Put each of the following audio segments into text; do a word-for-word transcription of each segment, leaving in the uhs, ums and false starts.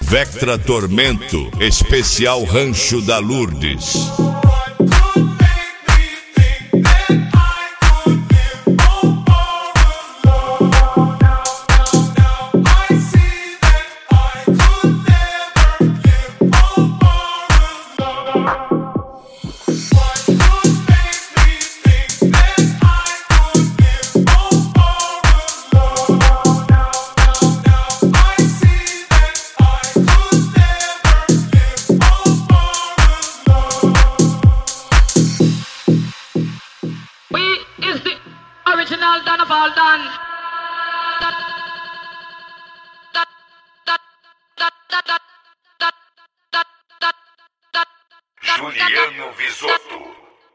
Vectra Tormento, especial Rancho da Lourdes. Juliano Visotto.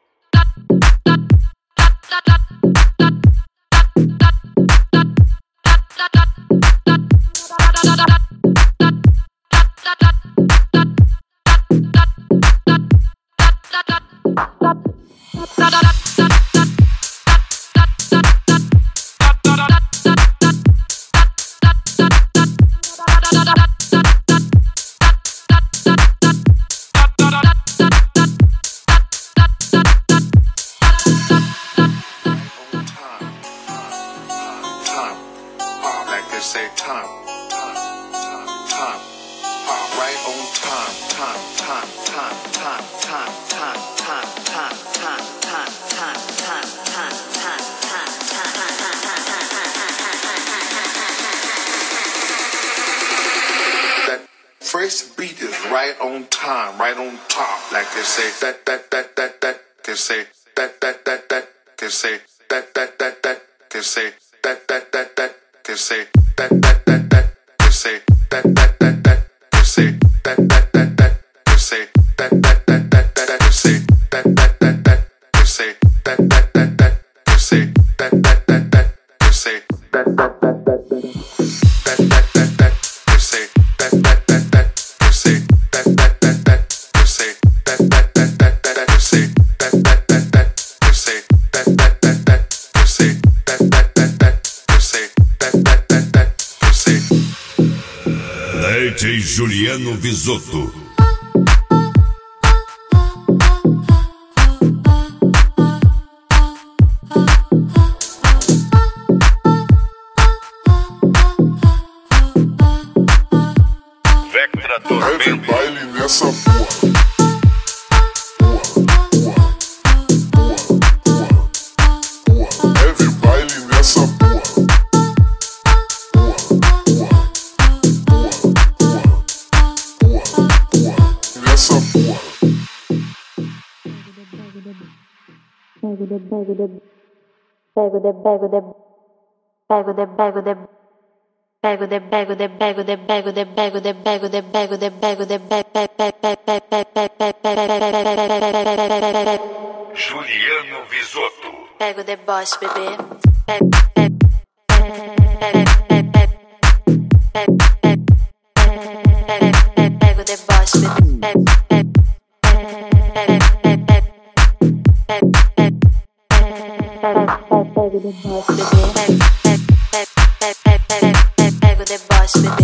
Say time, time, time, time, uh, right on time, time, time, time, time, time, time, time, time, time, time, time, time, time, time. That first beat is right on time, right on top. Like they say that that that that that can say that that that that can say that that that that can say that that that that can say that that that that can say that that that that can say that that that that can say that that that that that can say that that that that can say that that that that can say that that that that can say that that that that that that that can say that that that that can say that that that that can say that that that that that can say that that that that can say that that that that can say that that that that can say that that that that can say. D J Juliano Visotto. Vectra Tormento. Leve baile nessa porra. Leve baile nessa porra. Nessa porra. Pego de pego de pego de pego de pego de pego de pego de pego de pego de pego de pego de pego de pego de pego de Juliano Visotto. pego de boss, bebê. Pego de boss, bebê. Pego de boss, bebê. Pego de boss, bebê.